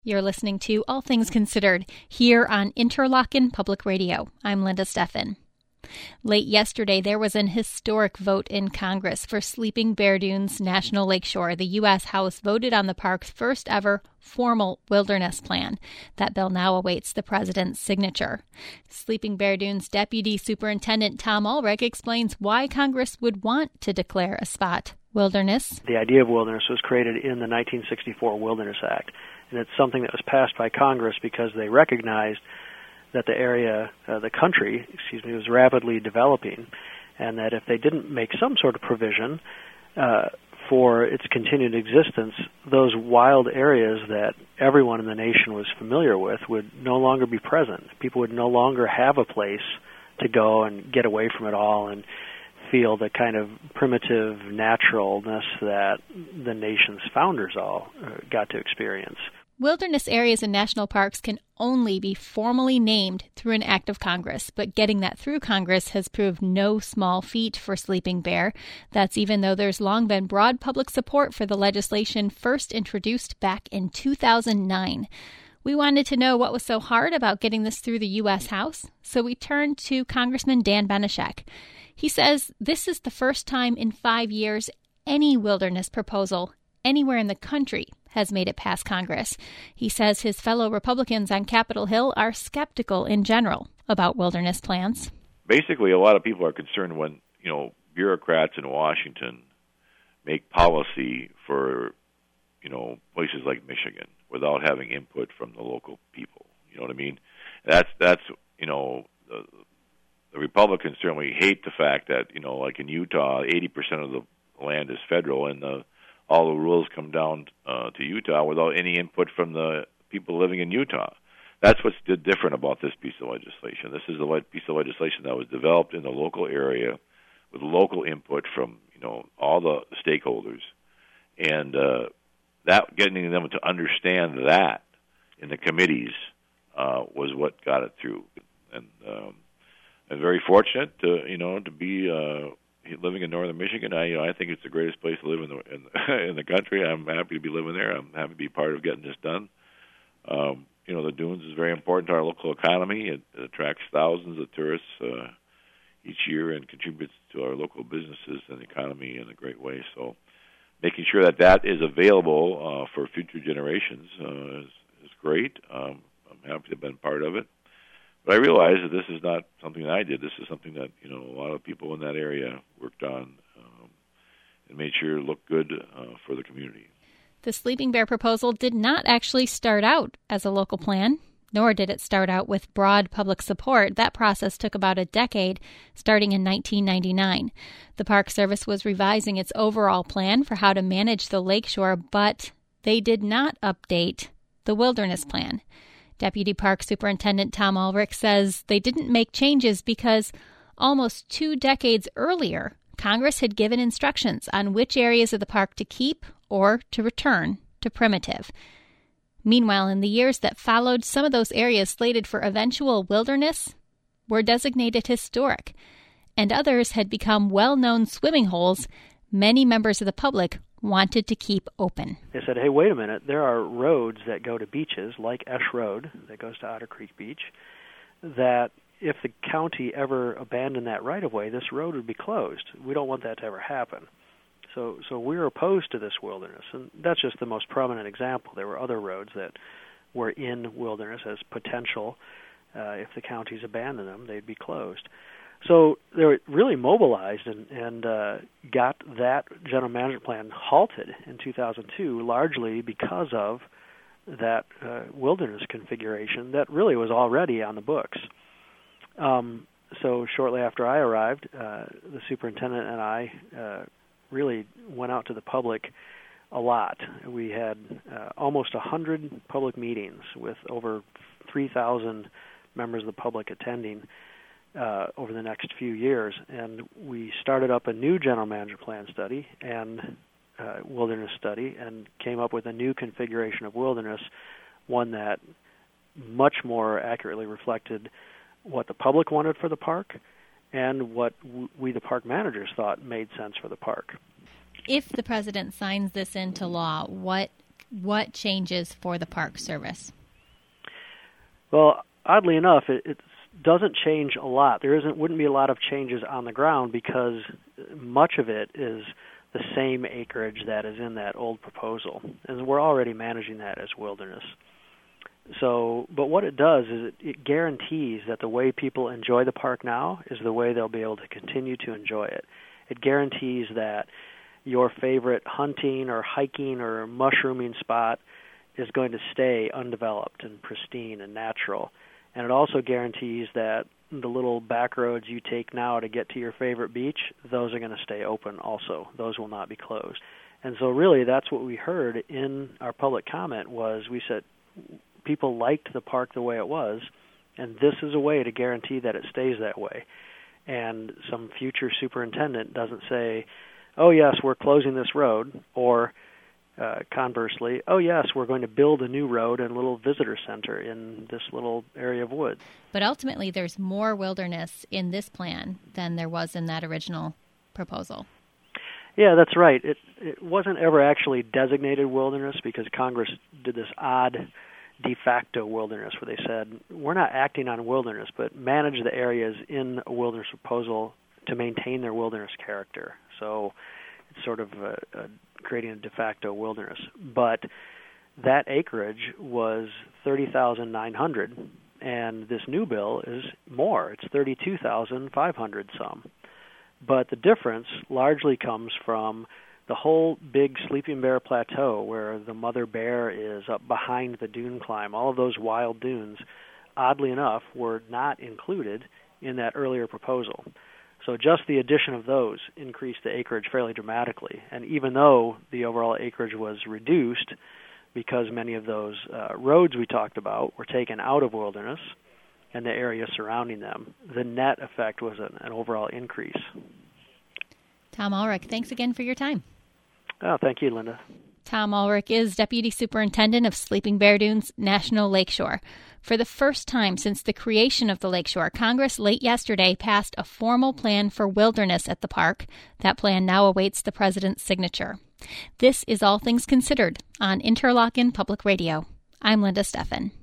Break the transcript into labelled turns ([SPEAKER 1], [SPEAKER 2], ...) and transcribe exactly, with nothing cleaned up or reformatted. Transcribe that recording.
[SPEAKER 1] You're listening to All Things Considered here on Interlochen Public Radio. I'm Linda Steffen. Late yesterday, there was an historic vote in Congress for Sleeping Bear Dunes National Lakeshore. The U S House voted on the park's first ever formal wilderness plan. That bill now awaits the president's signature. Sleeping Bear Dunes Deputy Superintendent Tom Ulrich explains why Congress would want to declare a spot wilderness.
[SPEAKER 2] The idea of wilderness was created in the nineteen sixty-four Wilderness Act, and it's something that was passed by Congress because they recognized that the area, uh, the country, excuse me, was rapidly developing, and that if they didn't make some sort of provision uh, for its continued existence, those wild areas that everyone in the nation was familiar with would no longer be present. People would no longer have a place to go and get away from it all and feel the kind of primitive naturalness that the nation's founders all uh, got to experience.
[SPEAKER 1] Wilderness areas and national parks can only be formally named through an act of Congress, but getting that through Congress has proved no small feat for Sleeping Bear. That's even though there's long been broad public support for the legislation first introduced back in two thousand nine. We wanted to know what was so hard about getting this through the U S House, so we turned to Congressman Dan Benishek. He says this is the first time in five years any wilderness proposal anywhere in the country has made it past Congress. He says his fellow Republicans on Capitol Hill are skeptical in general about wilderness plans.
[SPEAKER 3] Basically, a lot of people are concerned when, you know, bureaucrats in Washington make policy for, you know, places like Michigan without having input from the local people. You know what I mean? That's, that's you know, the, the Republicans certainly hate the fact that, you know, like in Utah, eighty percent of the land is federal, and the all the rules come down uh, to Utah without any input from the people living in Utah. That's what's different about this piece of legislation. This is a piece of legislation that was developed in the local area with local input from, you know, all the stakeholders, and uh, that getting them to understand that in the committees uh, was what got it through. And um, I'm very fortunate to, you know, to be Uh, living in northern Michigan. I, you know, I think it's the greatest place to live in the in the, in the country. I'm happy to be living there. I'm happy to be part of getting this done. Um, you know, the dunes is very important to our local economy. It, it attracts thousands of tourists uh, each year and contributes to our local businesses and economy in a great way. So, making sure that that is available uh, for future generations uh, is, is great. Um, I'm happy to have been part of it. But I realize that this is not something that I did. This is something that, you know, a lot of people in that area worked on um, and made sure it looked good uh, for the community.
[SPEAKER 1] The Sleeping Bear proposal did not actually start out as a local plan, nor did it start out with broad public support. That process took about a decade, starting in nineteen ninety-nine. The Park Service was revising its overall plan for how to manage the lakeshore, but they did not update the wilderness plan. Deputy Park Superintendent Tom Ulrich says they didn't make changes because almost two decades earlier, Congress had given instructions on which areas of the park to keep or to return to primitive. Meanwhile, in the years that followed, some of those areas slated for eventual wilderness were designated historic, and others had become well-known swimming holes many members of the public wanted to keep open.
[SPEAKER 2] They said, hey, wait a minute, there are roads that go to beaches, like Esch Road, that goes to Otter Creek Beach, that if the county ever abandoned that right-of-way, this road would be closed. We don't want that to ever happen. So so we're opposed to this wilderness, and that's just the most prominent example. There were other roads that were in wilderness as potential. Uh, if the counties abandoned them, they'd be closed. So they were really mobilized and, and uh, got that general management plan halted in two thousand two, largely because of that uh, wilderness configuration that really was already on the books. Um, so shortly after I arrived, uh, the superintendent and I uh, really went out to the public a lot. We had uh, almost one hundred public meetings with over three thousand members of the public attending uh, over the next few years. And we started up a new general management plan study and uh, wilderness study and came up with a new configuration of wilderness, one that much more accurately reflected what the public wanted for the park and what w- we, the park managers, thought made sense for the park.
[SPEAKER 1] If the president signs this into law, what what changes for the Park Service?
[SPEAKER 2] Well, oddly enough, it, it doesn't change a lot. There isn't wouldn't be a lot of changes on the ground because much of it is the same acreage that is in that old proposal, and we're already managing that as wilderness. So, but what it does is it, it guarantees that the way people enjoy the park now is the way they'll be able to continue to enjoy it. It guarantees that your favorite hunting or hiking or mushrooming spot is going to stay undeveloped and pristine and natural. And it also guarantees that the little back roads you take now to get to your favorite beach, those are going to stay open also. Those will not be closed. And so really that's what we heard in our public comment was we said people liked the park the way it was, and this is a way to guarantee that it stays that way. And some future superintendent doesn't say, oh, yes, we're closing this road, or uh, conversely, oh, yes, we're going to build a new road and a little visitor center in this little area of woods.
[SPEAKER 1] But ultimately, there's more wilderness in this plan than there was in that original proposal.
[SPEAKER 2] Yeah, that's right. It, it wasn't ever actually designated wilderness because Congress did this odd de facto wilderness where they said, we're not acting on wilderness, but manage the areas in a wilderness proposal to maintain their wilderness character. So it's sort of a, a creating a de facto wilderness. But that acreage was thirty thousand nine hundred, and this new bill is more. It's thirty-two thousand five hundred some. But the difference largely comes from the whole big Sleeping Bear Plateau where the mother bear is up behind the dune climb. All of those wild dunes, oddly enough, were not included in that earlier proposal. So just the addition of those increased the acreage fairly dramatically. And even though the overall acreage was reduced because many of those uh, roads we talked about were taken out of wilderness and the area surrounding them, the net effect was an, an overall increase.
[SPEAKER 1] Tom Ulrich, thanks again for your time.
[SPEAKER 2] Oh, thank you, Linda.
[SPEAKER 1] Tom Ulrich is Deputy Superintendent of Sleeping Bear Dunes National Lakeshore. For the first time since the creation of the lakeshore, Congress late yesterday passed a formal plan for wilderness at the park. That plan now awaits the president's signature. This is All Things Considered on Interlochen Public Radio. I'm Linda Steffen.